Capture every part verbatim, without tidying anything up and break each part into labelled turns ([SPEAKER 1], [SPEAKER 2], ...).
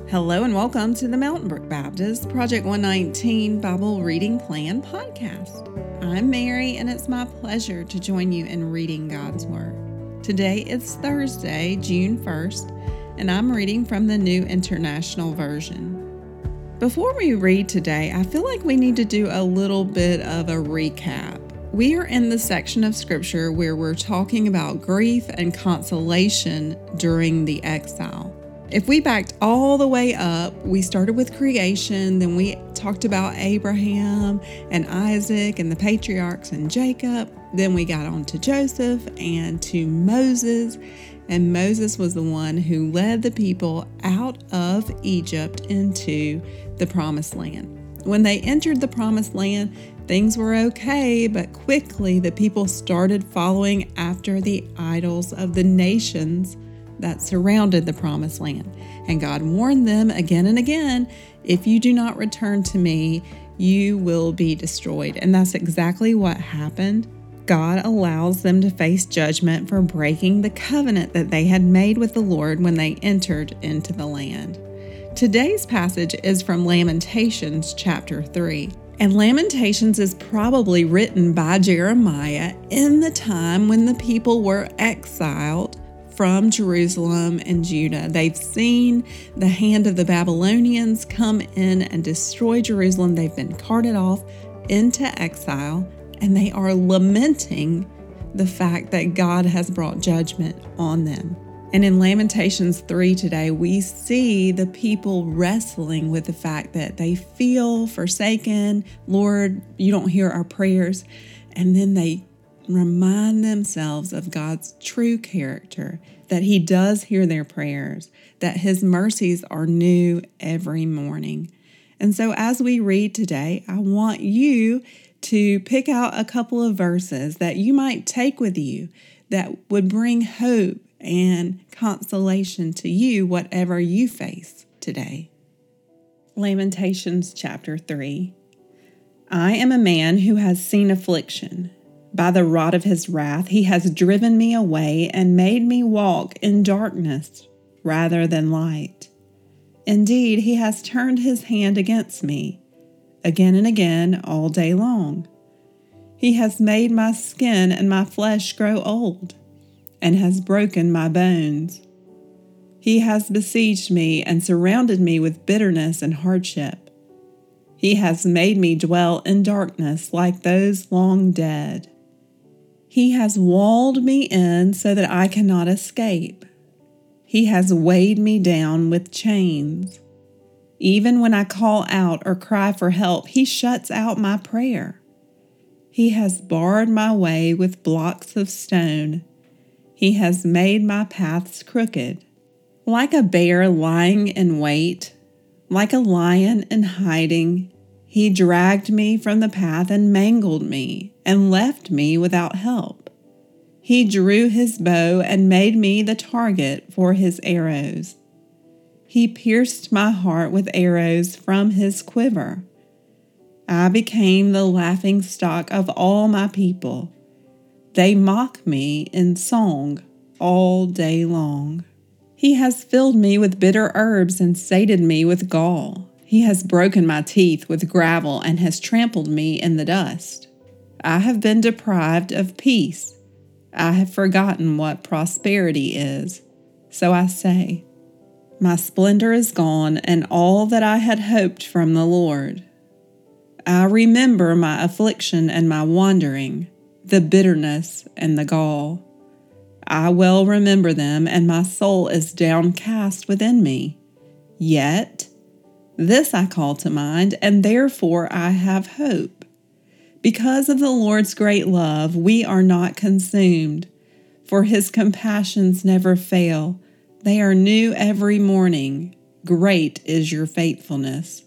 [SPEAKER 1] Hello and welcome to the Mountain Brook Baptist Project one nineteen Bible Reading Plan podcast. I'm Mary and it's my pleasure to join you in reading God's Word. Today is Thursday, June first, and I'm reading from the New International Version. Before we read today, I feel like we need to do a little bit of a recap. We are in the section of Scripture where we're talking about grief and consolation during the exile. If we backed all the way up, we started with creation, then we talked about Abraham and Isaac and the patriarchs and Jacob. Then we got on to Joseph and to Moses. And Moses was the one who led the people out of Egypt into the Promised Land. When they entered the Promised Land, things were okay, but quickly the people started following after the idols of the nations that surrounded the Promised Land. And God warned them again and again, if you do not return to me, you will be destroyed. And that's exactly what happened. God allows them to face judgment for breaking the covenant that they had made with the Lord when they entered into the land. Today's passage is from Lamentations chapter three. And Lamentations is probably written by Jeremiah in the time when the people were exiled from Jerusalem and Judah. They've seen the hand of the Babylonians come in and destroy Jerusalem. They've been carted off into exile, and they are lamenting the fact that God has brought judgment on them. And in Lamentations three today, we see the people wrestling with the fact that they feel forsaken. Lord, you don't hear our prayers. And then they remind themselves of God's true character, that He does hear their prayers, that His mercies are new every morning. And so as we read today, I want you to pick out a couple of verses that you might take with you that would bring hope and consolation to you, whatever you face today. Lamentations chapter three. I am a man who has seen affliction. By the rod of his wrath, he has driven me away and made me walk in darkness rather than light. Indeed, he has turned his hand against me, again and again, all day long. He has made my skin and my flesh grow old, and has broken my bones. He has besieged me and surrounded me with bitterness and hardship. He has made me dwell in darkness like those long dead. He has walled me in so that I cannot escape. He has weighed me down with chains. Even when I call out or cry for help, He shuts out my prayer. He has barred my way with blocks of stone. He has made my paths crooked. Like a bear lying in wait, like a lion in hiding, He dragged me from the path and mangled me, and left me without help. He drew His bow and made me the target for His arrows. He pierced my heart with arrows from His quiver. I became the laughing stock of all my people. They mock me in song all day long. He has filled me with bitter herbs and sated me with gall. He has broken my teeth with gravel and has trampled me in the dust. I have been deprived of peace. I have forgotten what prosperity is. So I say, my splendor is gone and all that I had hoped from the Lord. I remember my affliction and my wandering, the bitterness and the gall. I well remember them, and my soul is downcast within me. Yet, this I call to mind, and therefore I have hope. Because of the Lord's great love, we are not consumed, for His compassions never fail. They are new every morning. Great is your faithfulness.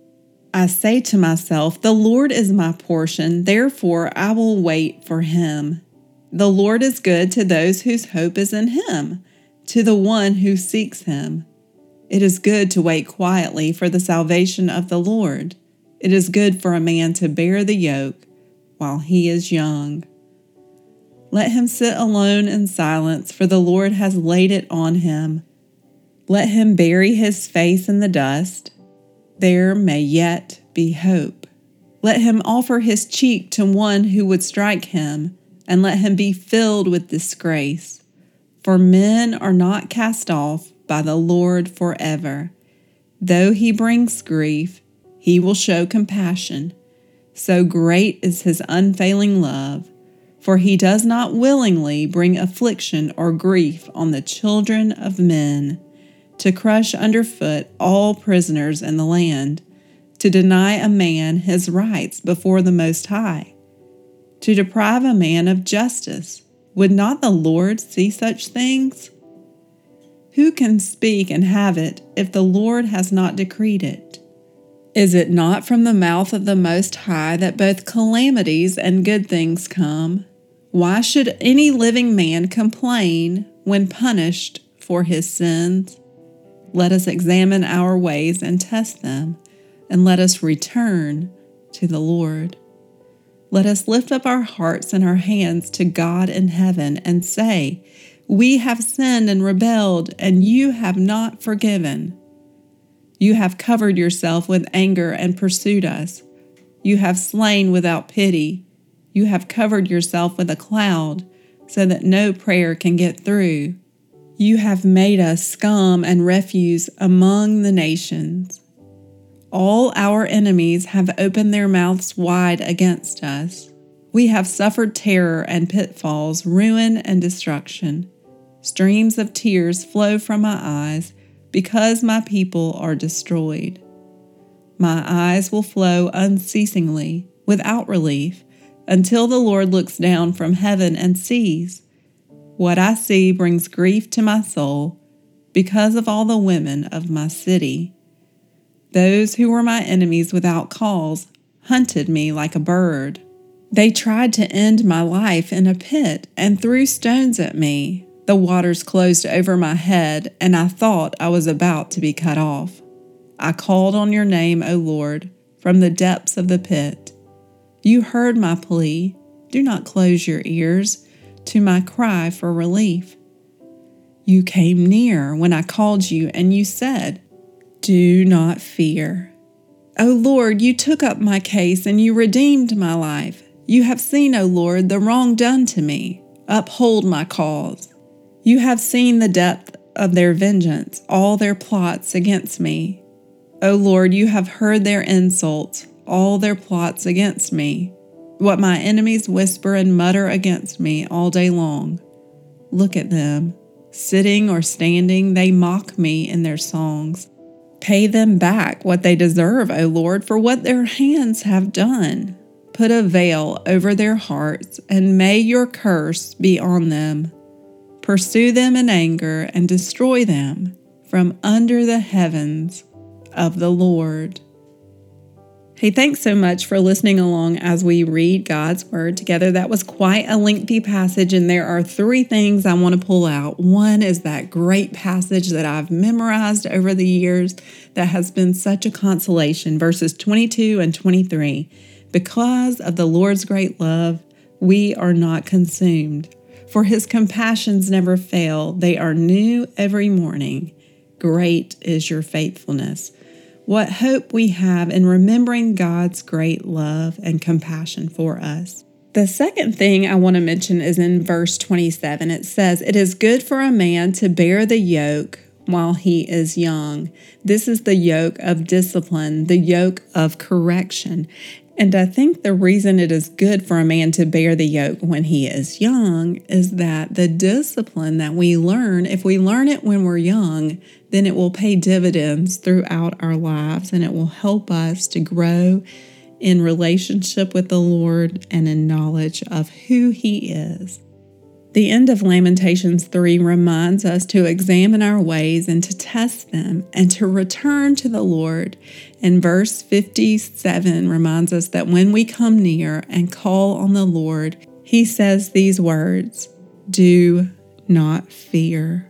[SPEAKER 1] I say to myself, the Lord is my portion, therefore I will wait for Him. The Lord is good to those whose hope is in Him, to the one who seeks Him. It is good to wait quietly for the salvation of the Lord. It is good for a man to bear the yoke while he is young. Let him sit alone in silence, for the Lord has laid it on him. Let him bury his face in the dust. There may yet be hope. Let him offer his cheek to one who would strike him, and let him be filled with disgrace. For men are not cast off by the Lord forever. Though he brings grief, he will show compassion. So great is his unfailing love, for he does not willingly bring affliction or grief on the children of men, to crush underfoot all prisoners in the land, to deny a man his rights before the Most High, to deprive a man of justice. Would not the Lord see such things? Who can speak and have it if the Lord has not decreed it? Is it not from the mouth of the Most High that both calamities and good things come? Why should any living man complain when punished for his sins? Let us examine our ways and test them, and let us return to the Lord. Let us lift up our hearts and our hands to God in heaven and say, We have sinned and rebelled, and you have not forgiven. You have covered yourself with anger and pursued us. You have slain without pity. You have covered yourself with a cloud, so that no prayer can get through. You have made us scum and refuse among the nations. All our enemies have opened their mouths wide against us. We have suffered terror and pitfalls, ruin and destruction. Streams of tears flow from my eyes because my people are destroyed. My eyes will flow unceasingly, without relief, until the Lord looks down from heaven and sees. What I see brings grief to my soul because of all the women of my city. Those who were my enemies without cause hunted me like a bird. They tried to end my life in a pit and threw stones at me. The waters closed over my head, and I thought I was about to be cut off. I called on your name, O Lord, from the depths of the pit. You heard my plea. Do not close your ears to my cry for relief. You came near when I called you, and you said, Do not fear. O Lord, you took up my case and you redeemed my life. You have seen, O Lord, the wrong done to me. Uphold my cause. You have seen the depth of their vengeance, all their plots against me. O Lord, you have heard their insults, all their plots against me. What my enemies whisper and mutter against me all day long. Look at them. Sitting or standing, they mock me in their songs. Pay them back what they deserve, O Lord, for what their hands have done. Put a veil over their hearts, and may your curse be on them. Pursue them in anger and destroy them from under the heavens of the Lord. Hey, thanks so much for listening along as we read God's Word together. That was quite a lengthy passage, and there are three things I want to pull out. One is that great passage that I've memorized over the years that has been such a consolation, verses twenty-two and twenty-three. Because of the Lord's great love, we are not consumed, for his compassions never fail. They are new every morning. Great is your faithfulness. What hope we have in remembering God's great love and compassion for us. The second thing I want to mention is in verse twenty-seven. It says, It is good for a man to bear the yoke while he is young. This is the yoke of discipline, the yoke of correction. And I think the reason it is good for a man to bear the yoke when he is young is that the discipline that we learn, if we learn it when we're young, then it will pay dividends throughout our lives, and it will help us to grow in relationship with the Lord and in knowledge of who He is. The end of Lamentations three reminds us to examine our ways and to test them and to return to the Lord. And verse fifty-seven reminds us that when we come near and call on the Lord, He says these words, "Do not fear."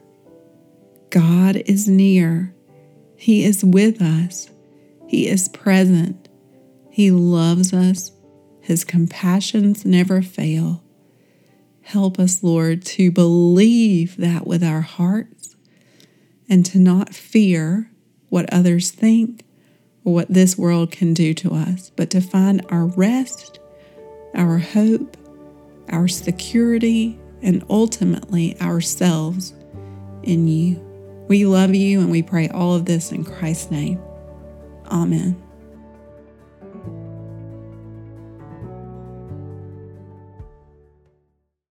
[SPEAKER 1] God is near. He is with us. He is present. He loves us. His compassions never fail. Help us, Lord, to believe that with our hearts and to not fear what others think or what this world can do to us, but to find our rest, our hope, our security, and ultimately ourselves in you. We love you and we pray all of this in Christ's name. Amen.